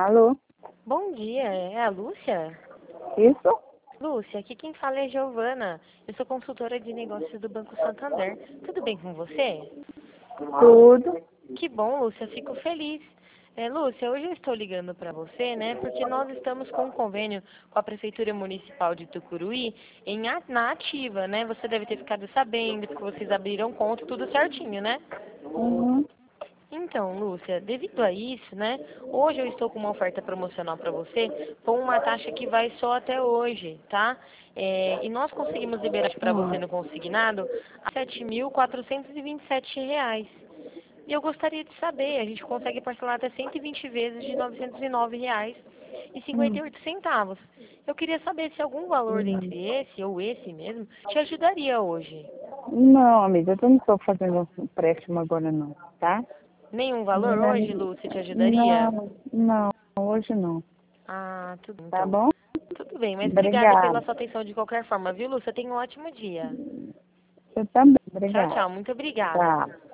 Alô? Bom dia, é a Lúcia? Isso? Lúcia, aqui quem fala é Giovana. Eu sou consultora de negócios do Banco Santander. Tudo bem com você? Tudo. Que bom, Lúcia, fico feliz. Lúcia, hoje eu estou ligando para você, né, porque nós estamos com um convênio com a Prefeitura Municipal de Tucuruí na ativa, né? Você deve ter ficado sabendo, porque vocês abriram conta, tudo certinho, né? Uhum. Então, Lúcia, devido a isso, né, hoje eu estou com uma oferta promocional para você com uma taxa que vai só até hoje, tá? E nós conseguimos liberar para você no consignado a R$ 7.427. E eu gostaria de saber, a gente consegue parcelar até 120 vezes de R$ 909,58. Eu queria saber se algum valor Uhum. dentre esse ou esse mesmo te ajudaria hoje. Não, amiga, eu não estou fazendo empréstimo agora não, tá? Nenhum valor hoje, Não, Lúcia, te ajudaria? não, não, hoje não. Ah, tudo bem, Tá então. bom? Tudo bem, mas obrigada pela Obrigada. sua atenção de qualquer forma, viu, Lúcia? Tenha um ótimo dia. Você também. Tchau, Obrigada. tchau. Muito obrigada. Tá.